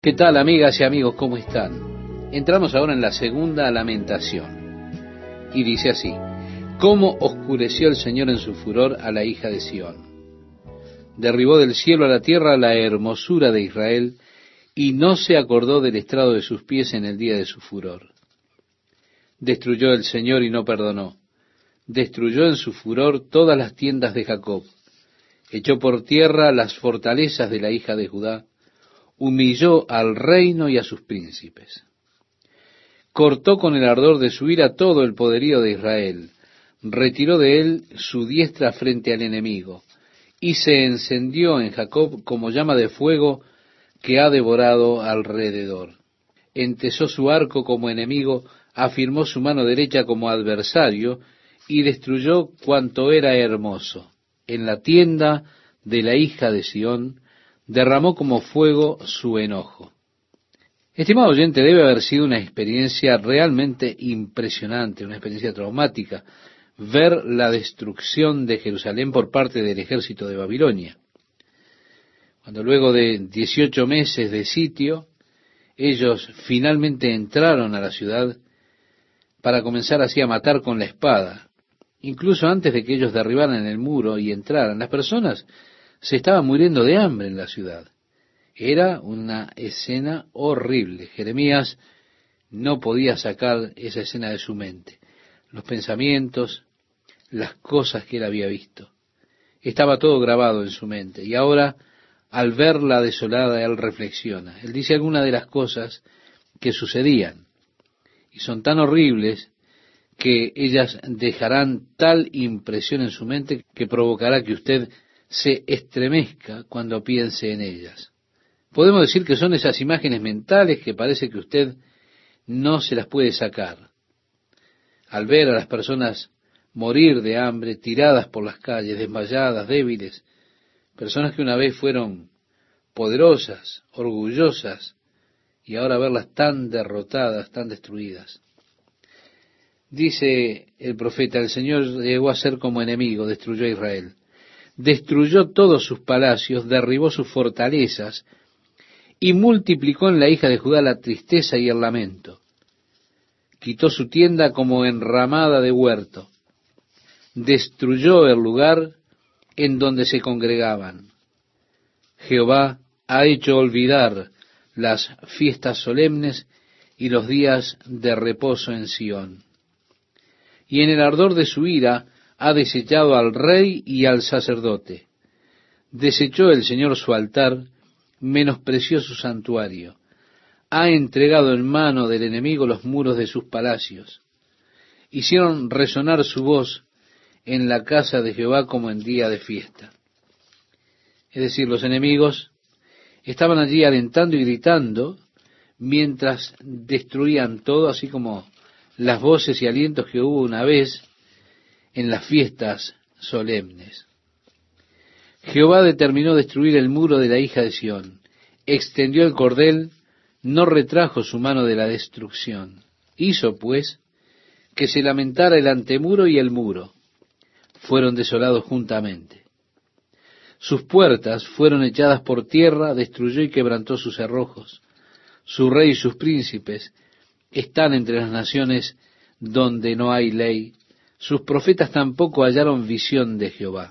¿Qué tal, amigas y amigos? ¿Cómo están? Entramos ahora en la segunda lamentación. Y dice así: ¿cómo oscureció el Señor en su furor a la hija de Sión? Derribó del cielo a la tierra la hermosura de Israel, y no se acordó del estrado de sus pies en el día de su furor. Destruyó el Señor y no perdonó. Destruyó en su furor todas las tiendas de Jacob. Echó por tierra las fortalezas de la hija de Judá. Humilló al reino y a sus príncipes. Cortó con el ardor de su ira todo el poderío de Israel. Retiró de él su diestra frente al enemigo. Y se encendió en Jacob como llama de fuego que ha devorado alrededor. Entesó su arco como enemigo, afirmó su mano derecha como adversario, y destruyó cuanto era hermoso. En la tienda de la hija de Sión derramó como fuego su enojo. Estimado oyente, debe haber sido una experiencia realmente impresionante, una experiencia traumática, ver la destrucción de Jerusalén por parte del ejército de Babilonia. Cuando luego de 18 meses de sitio, ellos finalmente entraron a la ciudad para comenzar así a matar con la espada. Incluso antes de que ellos derribaran el muro y entraran, las personas se estaban muriendo de hambre en la ciudad. Era una escena horrible. Jeremías no podía sacar esa escena de su mente. Los pensamientos, las cosas que él había visto. Estaba todo grabado en su mente. Y ahora, al verla desolada, él reflexiona. Él dice algunas de las cosas que sucedían. Y son tan horribles que ellas dejarán tal impresión en su mente que provocará que usted se estremezca cuando piense en ellas. Podemos decir que son esas imágenes mentales que parece que usted no se las puede sacar. Al ver a las personas morir de hambre, tiradas por las calles, desmayadas, débiles, personas que una vez fueron poderosas, orgullosas, y ahora verlas tan derrotadas, tan destruidas. Dice el profeta: el Señor llegó a ser como enemigo, destruyó a Israel. Destruyó todos sus palacios, derribó sus fortalezas, y multiplicó en la hija de Judá la tristeza y el lamento. Quitó su tienda como enramada de huerto. Destruyó el lugar en donde se congregaban. Jehová ha hecho olvidar las fiestas solemnes y los días de reposo en Sión. Y en el ardor de su ira ha desechado al rey y al sacerdote. Desechó el Señor su altar, menospreció su santuario. Ha entregado en mano del enemigo los muros de sus palacios. Hicieron resonar su voz en la casa de Jehová como en día de fiesta. Es decir, los enemigos estaban allí alentando y gritando mientras destruían todo, así como las voces y alientos que hubo una vez en las fiestas solemnes. Jehová determinó destruir el muro de la hija de Sión. Extendió el cordel, no retrajo su mano de la destrucción. Hizo, pues, que se lamentara el antemuro y el muro. Fueron desolados juntamente. Sus puertas fueron echadas por tierra, destruyó y quebrantó sus cerrojos. Su rey y sus príncipes están entre las naciones donde no hay ley. Sus profetas tampoco hallaron visión de Jehová.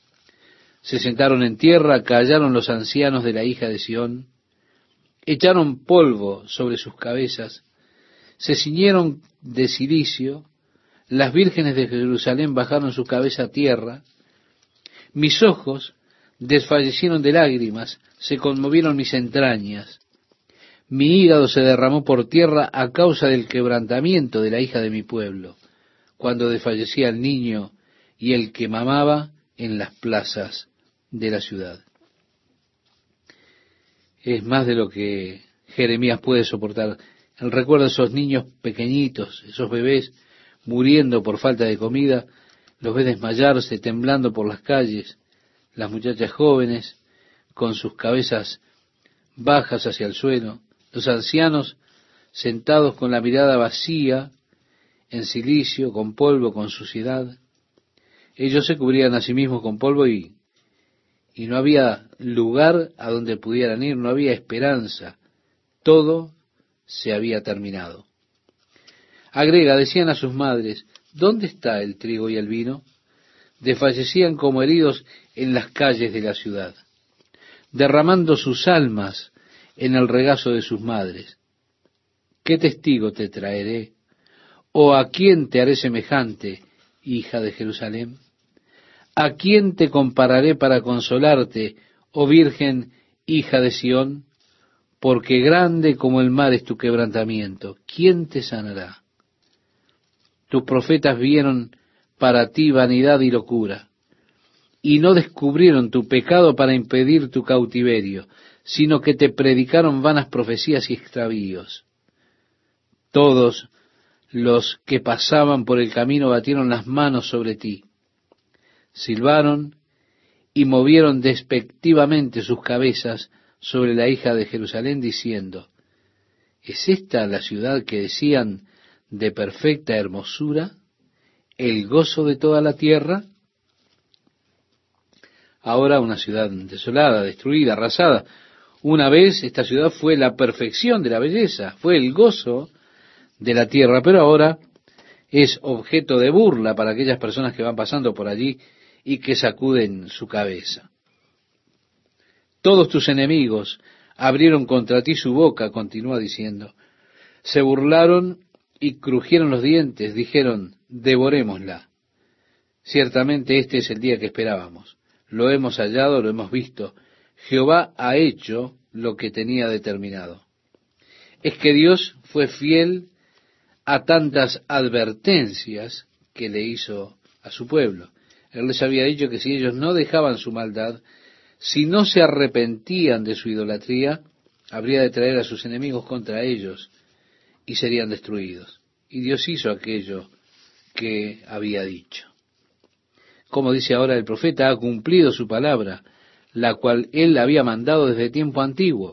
Se sentaron en tierra, callaron los ancianos de la hija de Sión, echaron polvo sobre sus cabezas, se ciñeron de cilicio, las vírgenes de Jerusalén bajaron su cabeza a tierra, mis ojos desfallecieron de lágrimas, se conmovieron mis entrañas, mi hígado se derramó por tierra a causa del quebrantamiento de la hija de mi pueblo, cuando desfallecía el niño y el que mamaba en las plazas de la ciudad. Es más de lo que Jeremías puede soportar. El recuerdo de esos niños pequeñitos, esos bebés muriendo por falta de comida, los ve desmayarse, temblando por las calles, las muchachas jóvenes con sus cabezas bajas hacia el suelo, los ancianos sentados con la mirada vacía, en cilicio, con polvo, con suciedad. Ellos se cubrían a sí mismos con polvo y no había lugar a donde pudieran ir, no había esperanza todo se había terminado. Agrega, decían a sus madres, ¿dónde está el trigo y el vino? Desfallecían como heridos en las calles de la ciudad, derramando sus almas en el regazo de sus madres. ¿Qué testigo te traeré? ¿O a quién te haré semejante, hija de Jerusalén? ¿A quién te compararé para consolarte, oh Virgen, hija de Sión? Porque grande como el mar es tu quebrantamiento. ¿Quién te sanará? Tus profetas vieron para ti vanidad y locura, y no descubrieron tu pecado para impedir tu cautiverio, sino que te predicaron vanas profecías y extravíos. Todos los que pasaban por el camino batieron las manos sobre ti, silbaron y movieron despectivamente sus cabezas sobre la hija de Jerusalén, diciendo, ¿es esta la ciudad que decían de perfecta hermosura, el gozo de toda la tierra? Ahora una ciudad desolada, destruida, arrasada. Una vez esta ciudad fue la perfección de la belleza, fue el gozo de la tierra, pero ahora es objeto de burla para aquellas personas que van pasando por allí y que sacuden su cabeza. Todos tus enemigos abrieron contra ti su boca, continúa diciendo. Se burlaron y crujieron los dientes, dijeron, devorémosla. Ciertamente este es el día que esperábamos. Lo hemos hallado, lo hemos visto. Jehová ha hecho lo que tenía determinado. Es que Dios fue fiel a tantas advertencias que le hizo a su pueblo. Él les había dicho que si ellos no dejaban su maldad, si no se arrepentían de su idolatría, habría de traer a sus enemigos contra ellos y serían destruidos. Y Dios hizo aquello que había dicho. Como dice ahora el profeta, ha cumplido su palabra, la cual él había mandado desde tiempo antiguo.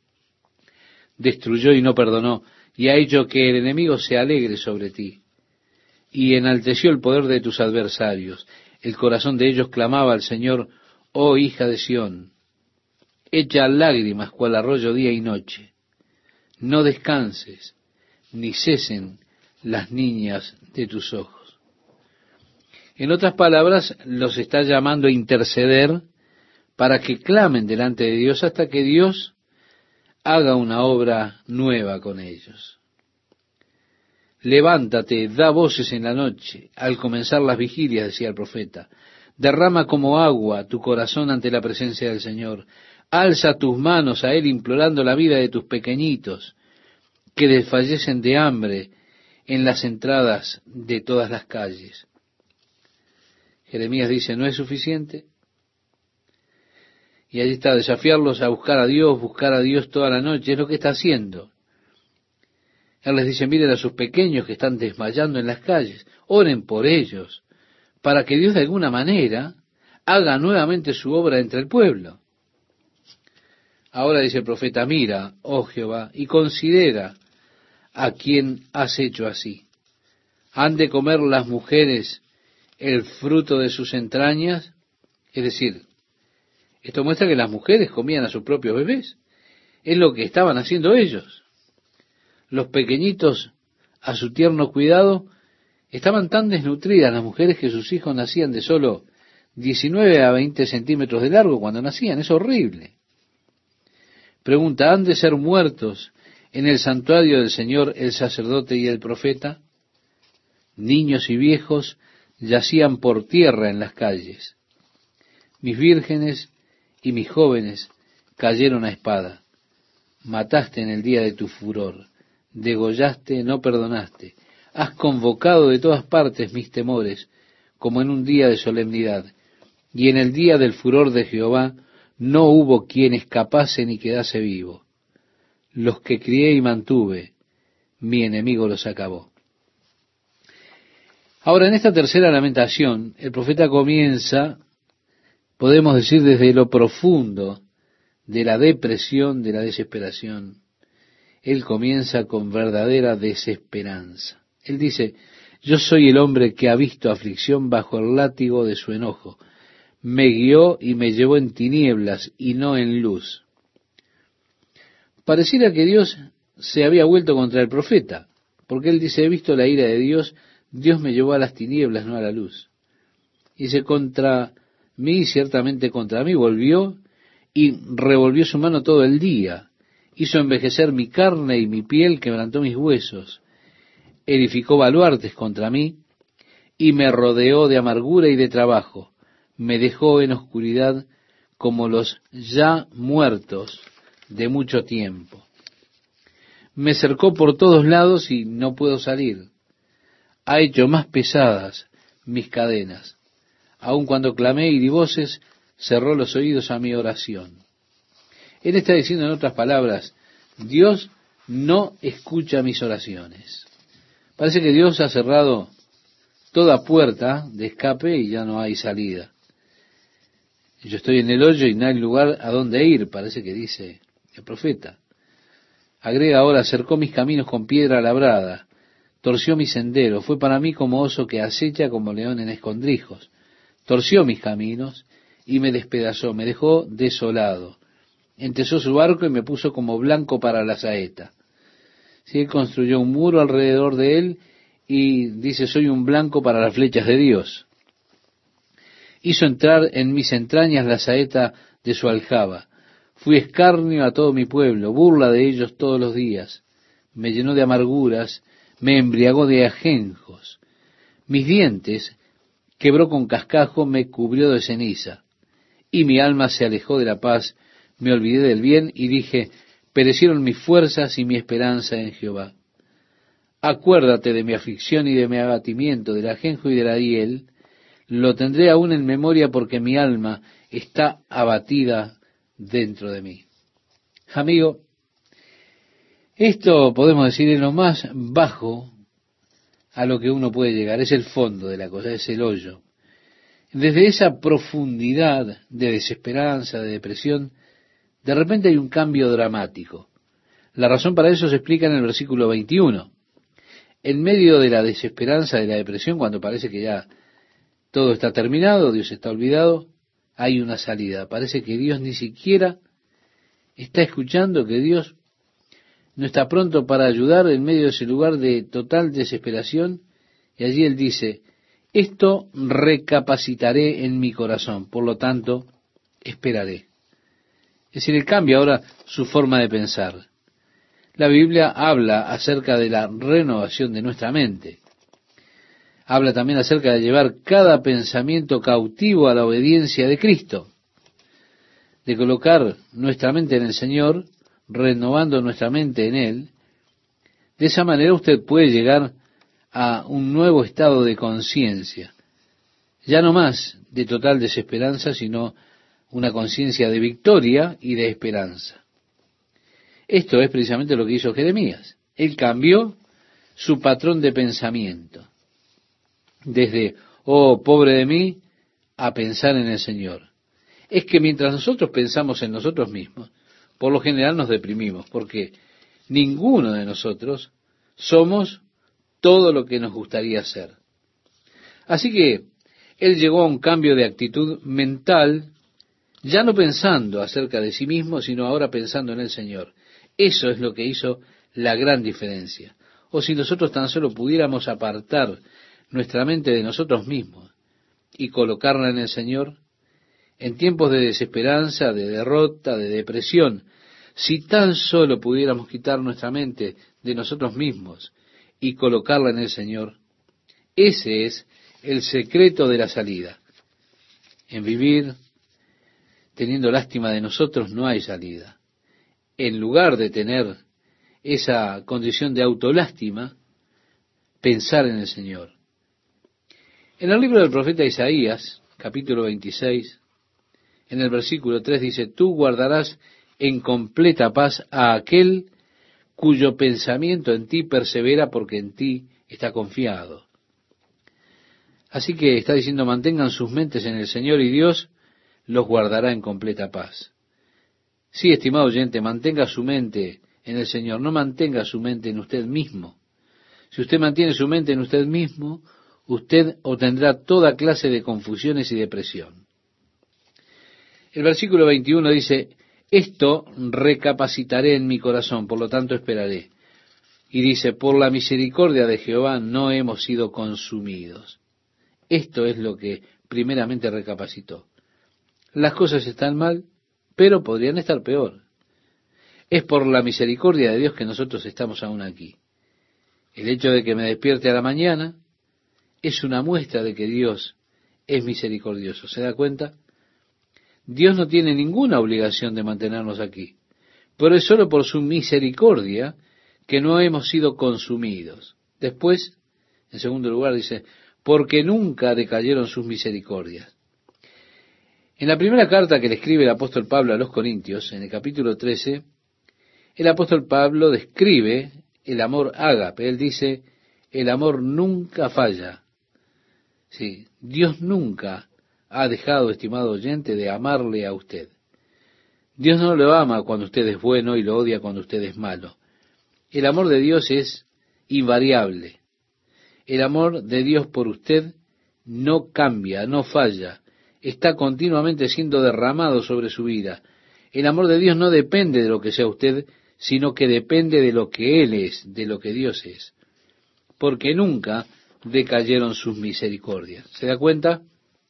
Destruyó y no perdonó, y ha hecho que el enemigo se alegre sobre ti, y enalteció el poder de tus adversarios. El corazón de ellos clamaba al Señor, oh hija de Sión, echa lágrimas cual arroyo día y noche. No descanses, ni cesen las niñas de tus ojos. En otras palabras, los está llamando a interceder para que clamen delante de Dios hasta que Dios haga una obra nueva con ellos. Levántate, da voces en la noche, al comenzar las vigilias, decía el profeta. Derrama como agua tu corazón ante la presencia del Señor. Alza tus manos a Él implorando la vida de tus pequeñitos, que desfallecen de hambre en las entradas de todas las calles. Jeremías dice, ¿no es suficiente? Y allí está, desafiarlos a buscar a Dios toda la noche, es lo que está haciendo. Él les dice, miren a sus pequeños que están desmayando en las calles, oren por ellos, para que Dios de alguna manera haga nuevamente su obra entre el pueblo. Ahora dice el profeta, mira, oh Jehová, y considera a quien has hecho así. ¿Han de comer las mujeres el fruto de sus entrañas? Es decir, esto muestra que las mujeres comían a sus propios bebés. Es lo que estaban haciendo ellos. Los pequeñitos, a su tierno cuidado, estaban tan desnutridas las mujeres que sus hijos nacían de solo 19 a 20 centímetros de largo cuando nacían. Es horrible. Pregunta, ¿han de ser muertos en el santuario del Señor el sacerdote y el profeta? Niños y viejos yacían por tierra en las calles. Mis vírgenes y mis jóvenes cayeron a espada. Mataste en el día de tu furor, degollaste, no perdonaste. Has convocado de todas partes mis temores, como en un día de solemnidad. Y en el día del furor de Jehová no hubo quien escapase ni quedase vivo. Los que crié y mantuve, mi enemigo los acabó. Ahora, en esta tercera lamentación, el profeta comienza, podemos decir, desde lo profundo de la depresión, de la desesperación. Él comienza con verdadera desesperanza. Él dice, yo soy el hombre que ha visto aflicción bajo el látigo de su enojo. Me guió y me llevó en tinieblas y no en luz. Pareciera que Dios se había vuelto contra el profeta, porque él dice, he visto la ira de Dios, Dios me llevó a las tinieblas, no a la luz. Dice, contra mí, ciertamente contra mí, volvió y revolvió su mano todo el día, hizo envejecer mi carne y mi piel, quebrantó mis huesos, edificó baluartes contra mí, y me rodeó de amargura y de trabajo, me dejó en oscuridad como los ya muertos de mucho tiempo. Me cercó por todos lados y no puedo salir. Ha hecho más pesadas mis cadenas. Aun cuando clamé y di voces, cerró los oídos a mi oración. Él está diciendo en otras palabras, Dios no escucha mis oraciones. Parece que Dios ha cerrado toda puerta de escape y ya no hay salida. Yo estoy en el hoyo y no hay lugar a donde ir, parece que dice el profeta. Agrega ahora, cercó mis caminos con piedra labrada, torció mi sendero, fue para mí como oso que acecha, como león en escondrijos. Torció mis caminos y me despedazó, me dejó desolado. Entesó su arco y me puso como blanco para la saeta. Sí, él construyó un muro alrededor de él y dice, soy un blanco para las flechas de Dios. Hizo entrar en mis entrañas la saeta de su aljaba. Fui escarnio a todo mi pueblo, burla de ellos todos los días. Me llenó de amarguras, me embriagó de ajenjos. Mis dientes quebró con cascajo, me cubrió de ceniza. Y mi alma se alejó de la paz, me olvidé del bien y dije, perecieron mis fuerzas y mi esperanza en Jehová. Acuérdate de mi aflicción y de mi abatimiento, del ajenjo y de la hiel. Lo tendré aún en memoria porque mi alma está abatida dentro de mí. Amigo, esto podemos decir es lo más bajo a lo que uno puede llegar, es el fondo de la cosa, es el hoyo. Desde esa profundidad de desesperanza, de depresión, de repente hay un cambio dramático. La razón para eso se explica en el versículo 21. En medio de la desesperanza, de la depresión, cuando parece que ya todo está terminado, Dios está olvidado, hay una salida. Parece que Dios ni siquiera está escuchando, que Dios no está pronto para ayudar en medio de ese lugar de total desesperación. Y allí Él dice, esto recapacitaré en mi corazón, por lo tanto, esperaré. Es decir, Él cambia ahora su forma de pensar. La Biblia habla acerca de la renovación de nuestra mente. Habla también acerca de llevar cada pensamiento cautivo a la obediencia de Cristo, de colocar nuestra mente en el Señor, renovando nuestra mente en Él. De esa manera usted puede llegar a un nuevo estado de conciencia, ya no más de total desesperanza, sino una conciencia de victoria y de esperanza. Esto es precisamente lo que hizo Jeremías. Él cambió su patrón de pensamiento. Desde, oh, pobre de mí, a pensar en el Señor. Es que mientras nosotros pensamos en nosotros mismos, por lo general nos deprimimos, porque ninguno de nosotros somos todo lo que nos gustaría ser. Así que él llegó a un cambio de actitud mental, ya no pensando acerca de sí mismo, sino ahora pensando en el Señor. Eso es lo que hizo la gran diferencia. O si nosotros tan solo pudiéramos apartar nuestra mente de nosotros mismos y colocarla en el Señor, en tiempos de desesperanza, de derrota, de depresión, si tan solo pudiéramos quitar nuestra mente de nosotros mismos y colocarla en el Señor, ese es el secreto de la salida. En vivir teniendo lástima de nosotros no hay salida. En lugar de tener esa condición de autolástima, pensar en el Señor. En el libro del profeta Isaías, capítulo 26, en el versículo 3 dice, tú guardarás en completa paz a aquel cuyo pensamiento en ti persevera porque en ti está confiado. Así que está diciendo, mantengan sus mentes en el Señor y Dios los guardará en completa paz. Sí, estimado oyente, mantenga su mente en el Señor, no mantenga su mente en usted mismo. Si usted mantiene su mente en usted mismo, usted obtendrá toda clase de confusiones y depresión. El versículo 21 dice, Esto recapacitaré en mi corazón, por lo tanto esperaré. Y dice, por la misericordia de Jehová no hemos sido consumidos. Esto es lo que primeramente recapacitó. Las cosas están mal, pero podrían estar peor. Es por la misericordia de Dios que nosotros estamos aún aquí. El hecho de que me despierte a la mañana es una muestra de que Dios es misericordioso. ¿Se da cuenta? Dios no tiene ninguna obligación de mantenernos aquí, pero es solo por su misericordia que no hemos sido consumidos. Después, en segundo lugar, dice, porque nunca decayeron sus misericordias. En la primera carta que le escribe el apóstol Pablo a los Corintios, en el capítulo 13, el apóstol Pablo describe el amor ágape. Él dice, el amor nunca falla. Sí, Dios nunca ha dejado, estimado oyente, de amarle a usted. Dios no lo ama cuando usted es bueno y lo odia cuando usted es malo. El amor de Dios es invariable. El amor de Dios por usted no cambia, no falla. Está continuamente siendo derramado sobre su vida. El amor de Dios no depende de lo que sea usted, sino que depende de lo que Él es, de lo que Dios es. Porque nunca decayeron sus misericordias. ¿Se da cuenta?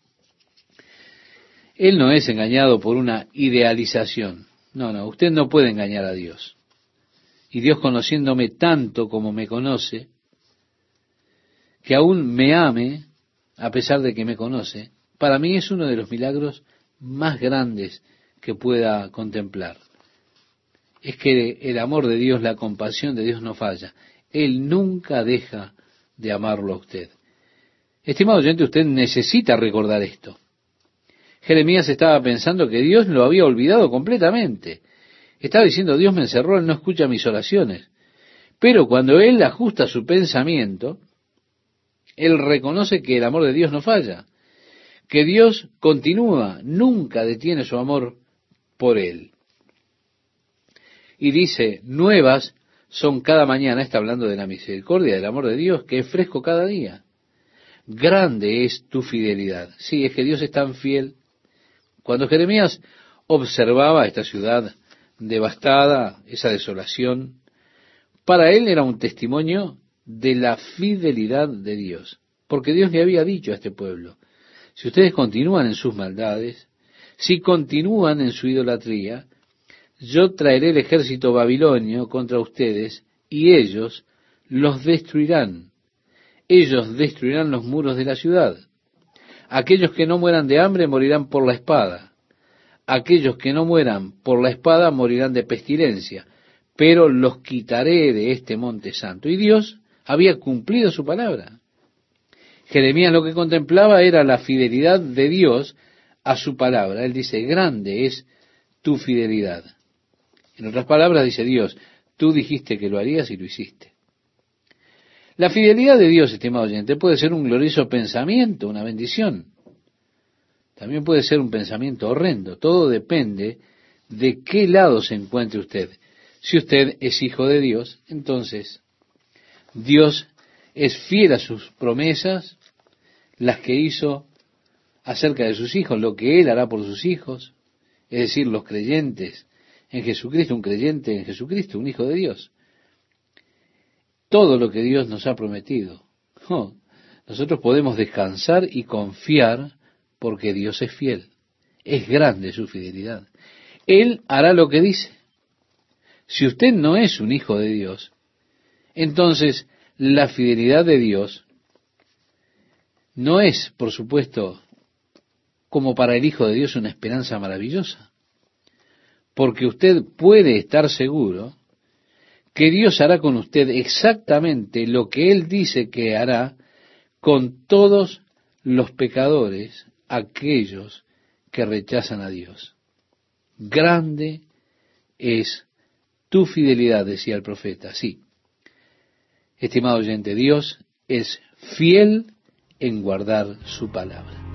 Él no es engañado por una idealización. No, usted no puede engañar a Dios. Y Dios, conociéndome tanto como me conoce, que aún me ame, a pesar de que me conoce, para mí es uno de los milagros más grandes que pueda contemplar. Es que el amor de Dios, la compasión de Dios no falla. Él nunca deja de amarlo a usted. Estimado oyente, usted necesita recordar esto. Jeremías estaba pensando que Dios lo había olvidado completamente. Estaba diciendo, Dios me encerró, Él no escucha mis oraciones. Pero cuando Él ajusta su pensamiento, Él reconoce que el amor de Dios no falla, que Dios continúa, nunca detiene su amor por Él. Y dice, nuevas son cada mañana, está hablando de la misericordia, del amor de Dios, que es fresco cada día. Grande es tu fidelidad. Sí, es que Dios es tan fiel. Cuando Jeremías observaba esta ciudad devastada, esa desolación, para él era un testimonio de la fidelidad de Dios, porque Dios le había dicho a este pueblo, si ustedes continúan en sus maldades, si continúan en su idolatría, yo traeré el ejército babilonio contra ustedes y ellos los destruirán. Ellos destruirán los muros de la ciudad. Aquellos que no mueran de hambre morirán por la espada. Aquellos que no mueran por la espada morirán de pestilencia. Pero los quitaré de este monte santo. Y Dios había cumplido su palabra. Jeremías lo que contemplaba era la fidelidad de Dios a su palabra. Él dice, grande es tu fidelidad. En otras palabras dice Dios, tú dijiste que lo harías y lo hiciste. La fidelidad de Dios, estimado oyente, puede ser un glorioso pensamiento, una bendición. También puede ser un pensamiento horrendo. Todo depende de qué lado se encuentre usted. Si usted es hijo de Dios, entonces Dios es fiel a sus promesas, las que hizo acerca de sus hijos, lo que Él hará por sus hijos, es decir, los creyentes en Jesucristo, un creyente en Jesucristo, un hijo de Dios. Todo lo que Dios nos ha prometido. Nosotros podemos descansar y confiar porque Dios es fiel. Es grande su fidelidad. Él hará lo que dice. Si usted no es un hijo de Dios, entonces la fidelidad de Dios no es, por supuesto, como para el Hijo de Dios una esperanza maravillosa. Porque usted puede estar seguro que Dios hará con usted exactamente lo que Él dice que hará con todos los pecadores, aquellos que rechazan a Dios. Grande es tu fidelidad, decía el profeta. Sí, estimado oyente, Dios es fiel en guardar su palabra.